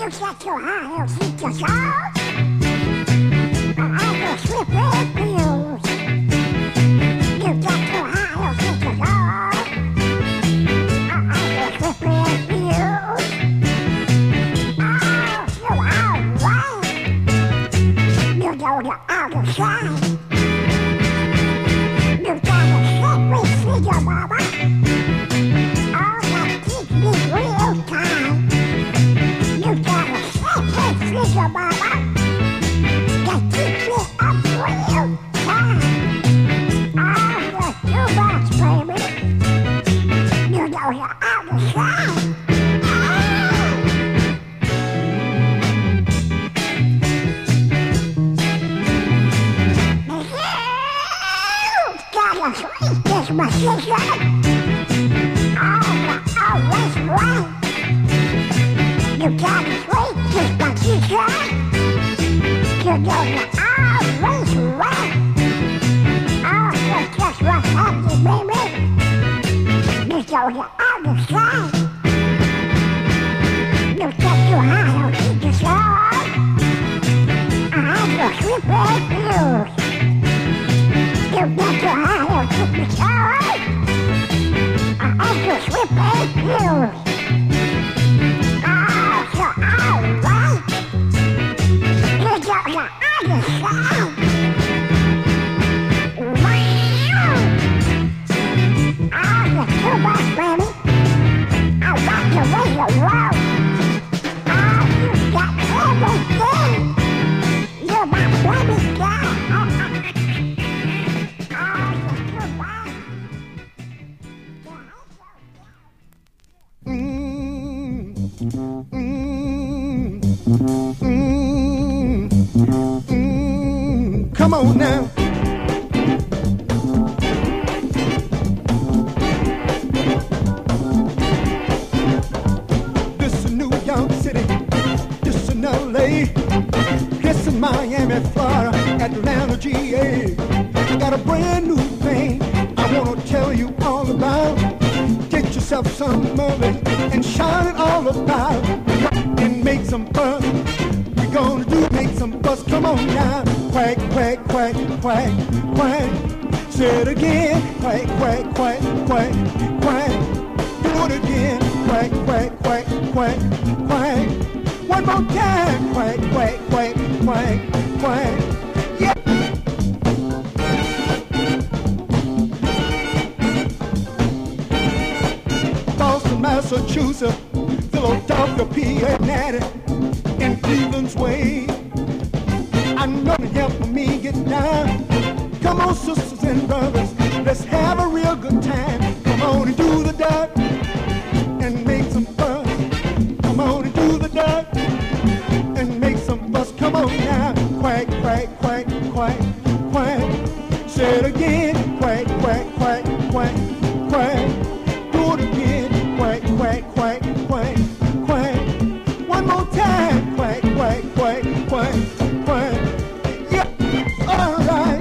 got your high heels, your salt. I go slip with bills. You got your high heels, your salt. I go slip with bills. Oh, you alright. You go to other side. You gotta slip with your mama. Oh, that keeps me real time. You gotta slip with your mama. That keeps me up real time. Oh, you're too much, baby. You know you're out of sight. Gotta sweet this my sister. Oh, you're always right. You gotta sweet this my sister. You know you're always right. Oh, you're just what's happening, baby. You know you're on the side. You got your high on the side. I go slip with you. You got your high on the side. I go slip with you. Oh, you're alright. You know you're on the side. Wow. Oh, you're too much, baby. I like the way you roll. Oh, you got everything. You're my baby girl. Oh, you're too much. Come on now. This is New York City. This is LA. This is Miami, Florida, Atlanta, GA. I got a brand new thing I want to tell you all about. Get yourself some of it and shout it all about. And make some fun. We're gonna do make some buzz. Come on now. Quack, quack, quack, quack, quack. Say it again. Quack, quack, quack, quack, quack. Do it again. Quack, quack, quack, quack, quack. One more time. Quack, quack, quack, quack, quack. Yeah. Boston, Massachusetts, Philadelphia, PA, Natty, and Cleveland's way. I know it helped me get down. Come on, sisters and brothers, let's have a real good time. Come on and do the duck and make some fun. Come on and do the duck and make some fuss. Come on now, quack, quack, quack, quack, quack. Say it again, quack, quack, quack, quack, quack. Do it again, quack, quack, quack, quack, quack. One more time, quack, quack, quack, quack, quack. Yeah, all right.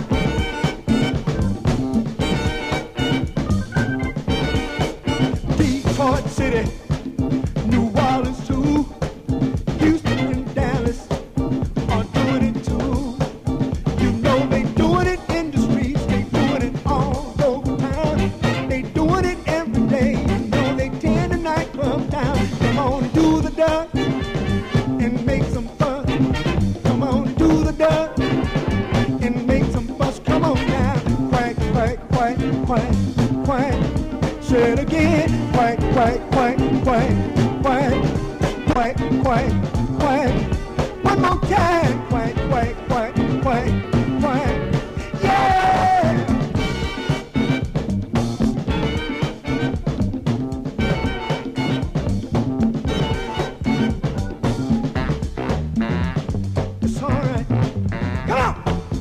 Detroit City, New Orleans too, Houston and Dallas are doing it too. You know they doing it in the streets, they doing it all over town. They doing it every day. You know they tear the nightclub down. Come on and do the duck and make some fun. Come on and do the duck and make some fuss. Come on now, quack, quack, quack, quack, quack. Say it again, quack, quack, quack, quack, quack, quack, quack, quack. One more time, quack, quack, quack, quack, quack. Yeah! It's all right. Come on!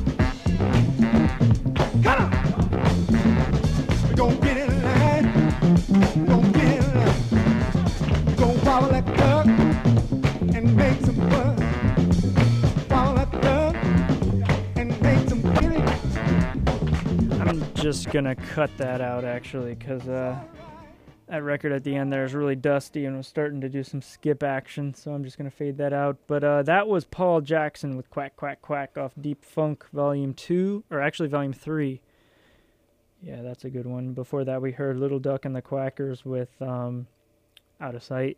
Come on! We're gonna get in line. We're gonna get in line. We're gonna wobble that duck and make some fun. Wobble that duck and make some fun. I'm just gonna cut that out actually, because That record at the end there is really dusty and was starting to do some skip action, so I'm just going to fade that out. But that was Paul Jackson with Quack, Quack, Quack off Deep Funk Volume 2, or actually Volume 3. Yeah, that's a good one. Before that, we heard Little Duck and the Quackers with Out of Sight.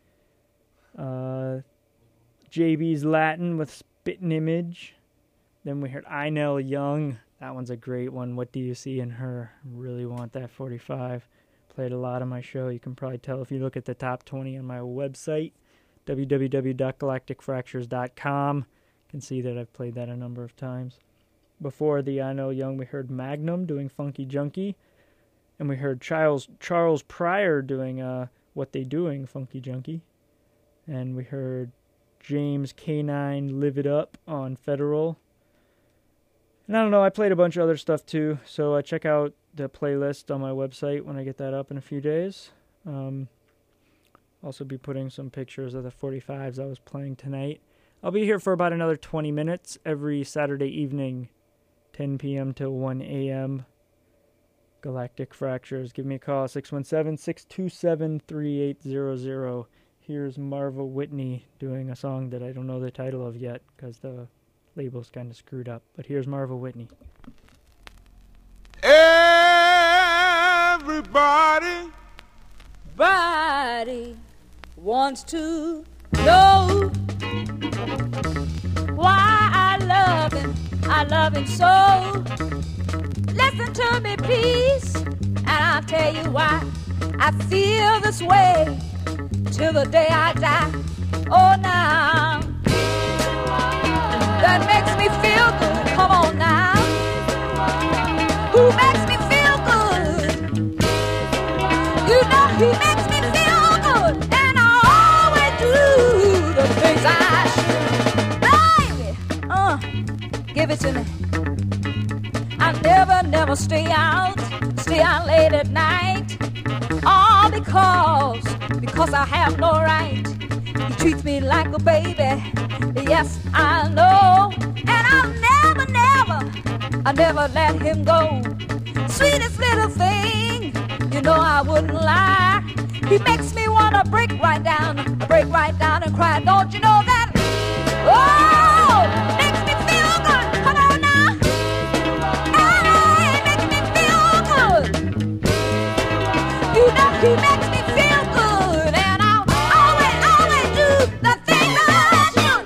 JB's Latin with Spittin' Image. Then we heard Einel Young. That one's a great one. What Do You See in Her? Really want that 45. Played a lot on my show. You can probably tell if you look at the top 20 on my website, www.galacticfractures.com. You can see that I've played that a number of times. Before the I Know Young, we heard Magnum doing Funky Junkie. And we heard Charles Pryor doing What They Doing, Funky Junkie. And we heard James K9 Live It Up on Federal. And I don't know, I played a bunch of other stuff too, so check out the playlist on my website when I get that up in a few days. Also be putting some pictures of the 45s I was playing tonight. I'll be here for about another 20 minutes every Saturday evening, 10 p.m. till 1 a.m. Galactic Fractures. Give me a call, 617-627-3800. Here's Marva Whitney doing a song that I don't know the title of yet because the label's kind of screwed up. But here's Marva Whitney. Everybody wants to know why I love him so. Listen to me, please, and I'll tell you why I feel this way till the day I die. Oh, now that makes me feel good. Come on now. Who makes me feel good? You know he makes me feel good, and I always do the things I should. Baby, give it to me. I never stay out late at night. All because I have no right. He treats me like a baby. Yes, I know, and I'll never let him go. Sweetest little thing, you know I wouldn't lie. He makes me wanna break right down and cry. Don't you know that? Oh, makes me feel good. Come on now, hey, makes me feel good. You know he makes me feel good, and I'll always do the thing that I should.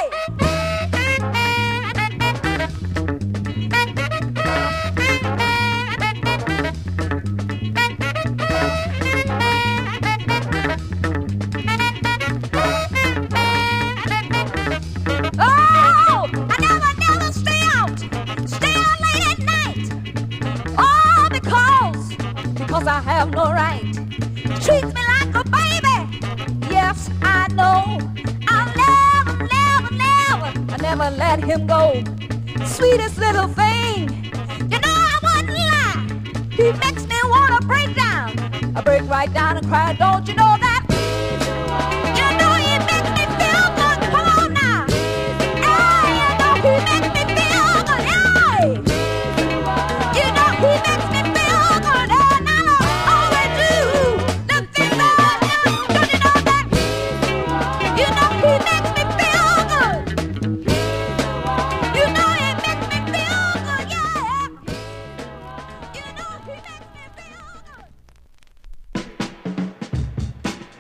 Oh, I never stay out late at night. All because I have no right. Treats me like a baby. Yes, I know. I'll never let him go. Sweetest little thing. You know I wouldn't lie. He makes me wanna break right down and cry. Don't you know that? You know he makes me feel good. Come on now. Hey, you know he makes me feel good. Hey, you know he makes me feel good, and I'll always do the things that I do. Don't you know that? You know he makes me feel good. You know he makes me feel good, yeah. You know he makes me feel good.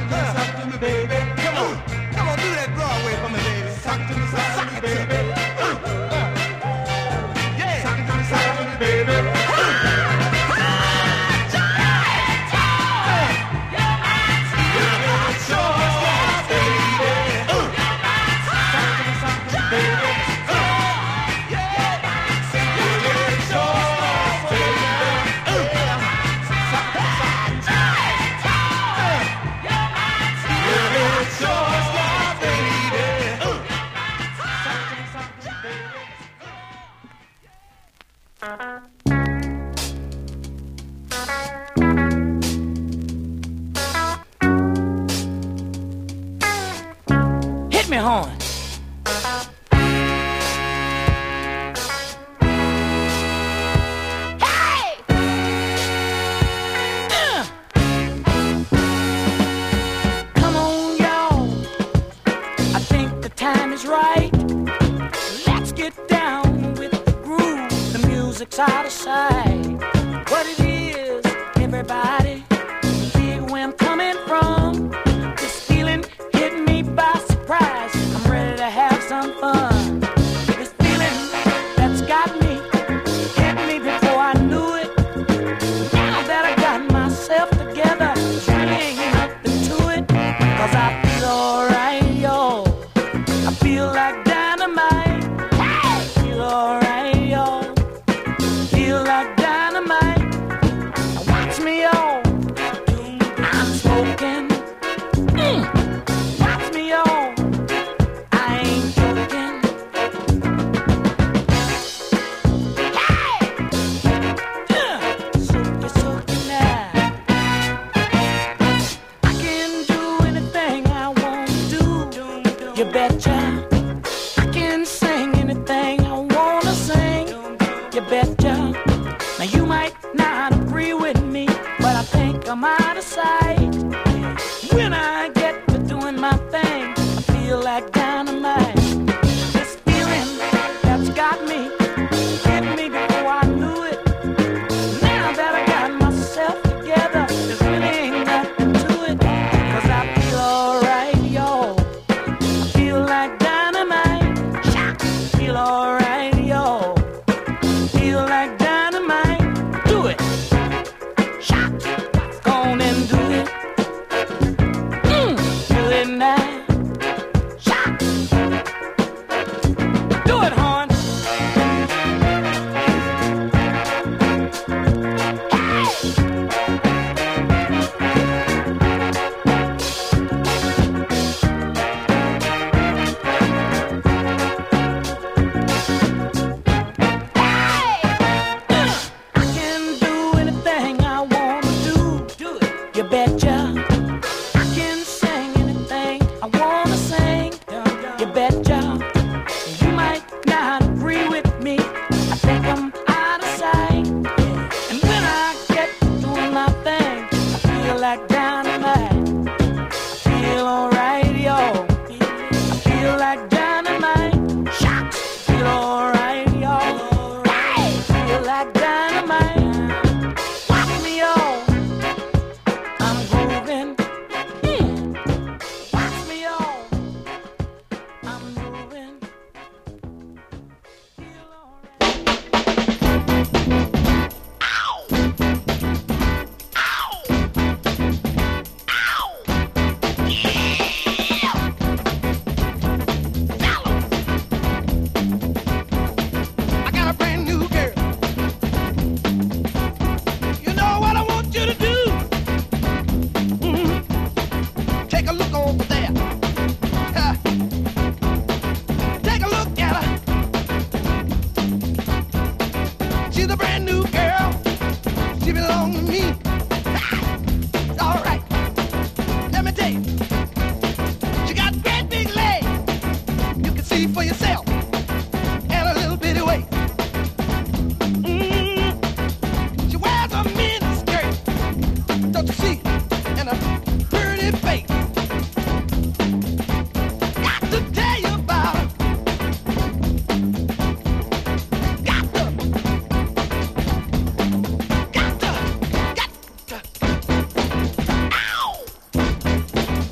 Hit me, horn. Come on, y'all. I think the time is right. Let's get down with the groove. The music's out of sight. What it is, everybody, dig where I'm coming from. This feeling hit me by surprise. I'm ready to have some fun. This feeling that's got me hit me before I knew it. Now that I got myself together, there's really ain't nothing to it. 'Cause I feel alright, yo. I feel like dynamite. I feel alright, yo. Feel like dynamite. Now watch me, yo. I'm smoking. Watch me, yo. I ain't joking. Hey! Soak it now. I can do anything I want to do. You betcha. I can sing anything I wanna sing. You betcha. Now you might not agree with me, but I think I'm out of sight. When I get to doing my thing, I feel like dynamite. This feeling that's got me hit me before I knew it. Now that I got myself together, there's really ain't nothing to it. 'Cause I feel alright, yo. I feel like dynamite. Feel alright, yo. Feel like dynamite. Do it. Shot. Go on and do it. Do it now. Shot. Do it, horn. I can do anything I wanna do. Do it. You betcha. I can sing anything I wanna sing. You betcha. You might not agree with me. I think I'm out of sight. And when I get to doing my thing, I feel like dynamite. I feel alright, yo. I feel like dynamite. Shot. Feel alright, yo. Feel like dynamite. Watch me, yo. I'm grooving. Watch me, yo. I'm moving. Feel alright. Ow! Ow! Ow! Yeah! I got a brand new girl. You know what I want you to do? Take a look over there. Take a look at her. She's a brand new girl. She belongs to me. It's all right. Let me tell you. She got great big legs. You can see for yourself. And a little bitty waist. She wears a mini skirt. Don't you see? And a pretty face. Got to tell you about her. Got to. Ow!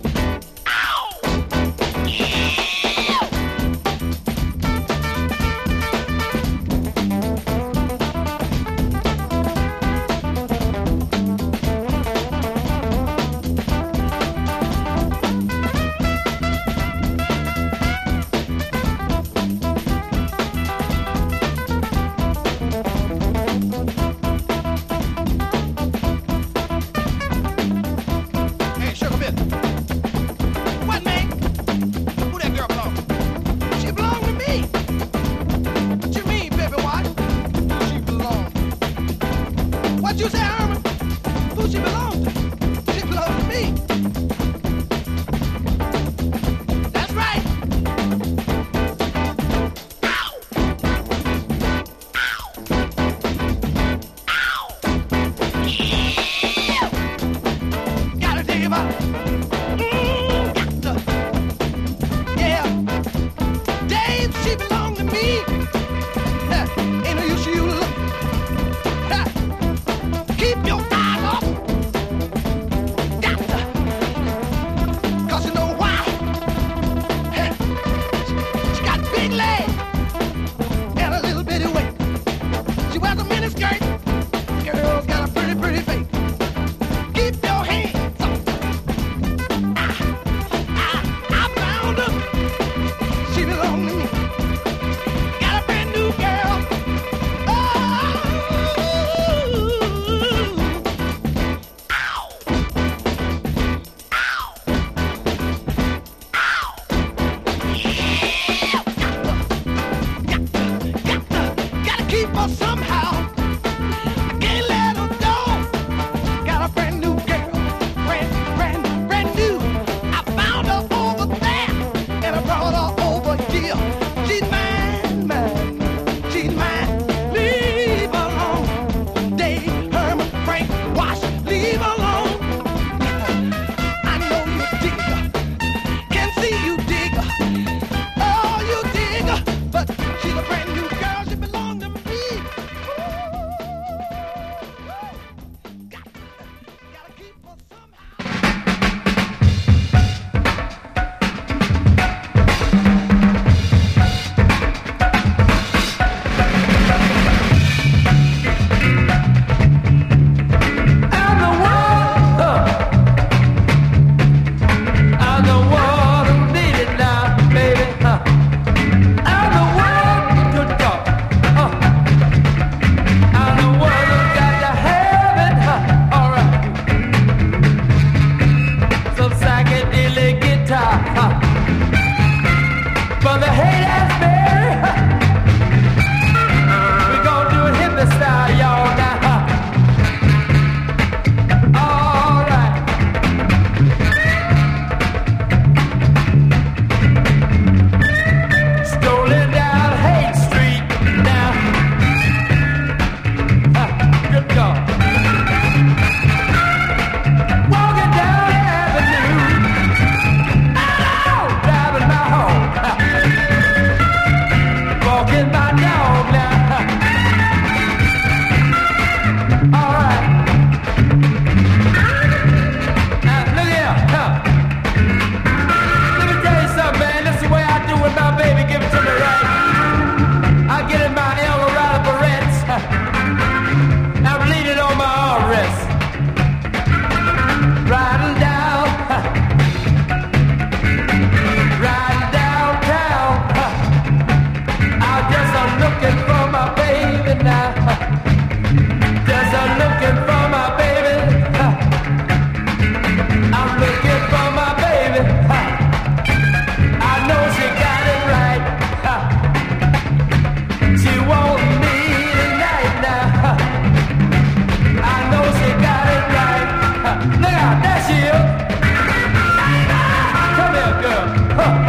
Huh.